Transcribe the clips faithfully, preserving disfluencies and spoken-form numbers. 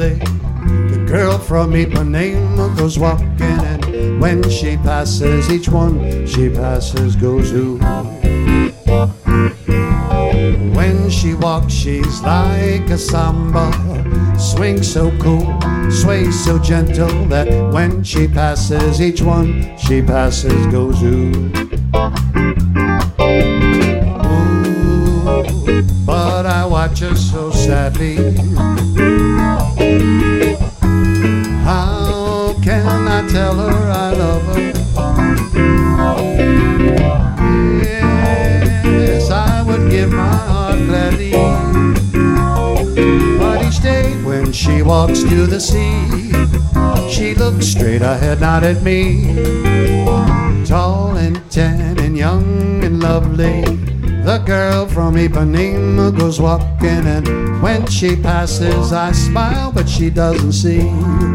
lovely. The girl from Ipanema goes walking, and when she passes, each one she passes goes ooh. When she walks, she's like a samba, swing so cool, sway so gentle, that when she passes, each one she passes goes ooh. Ooh, but I watch her so sadly. How can I tell her I love her? Yes, I would give my heart gladly, but each day when she walks to the sea, she looks straight ahead, not at me. Tall and tan and young and lovely, the girl from Ipanema goes walking, and when she passes I smile, but she doesn't see.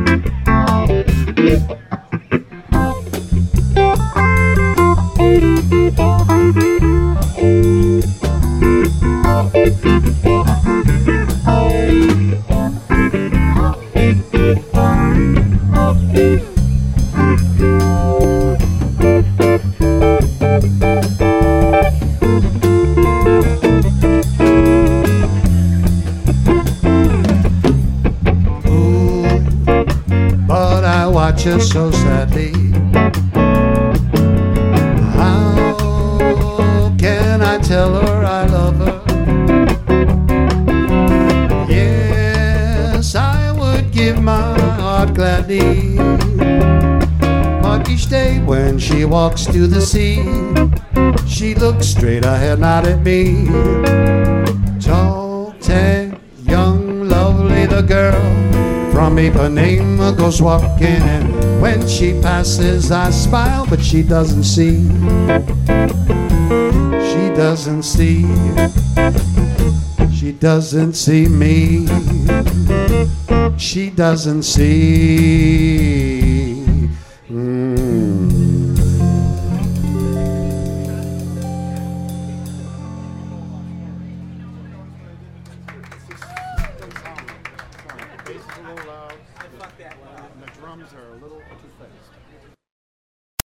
Watch her so sadly. How can I tell her I love her? Yes, I would give my heart gladly, but each day when she walks to the sea, she looks straight ahead, not at me. Tall, tan, young, lovely, the girl from Ipanema goes walking, and when she passes I smile, but she doesn't see. She doesn't see. She doesn't see me. She doesn't see.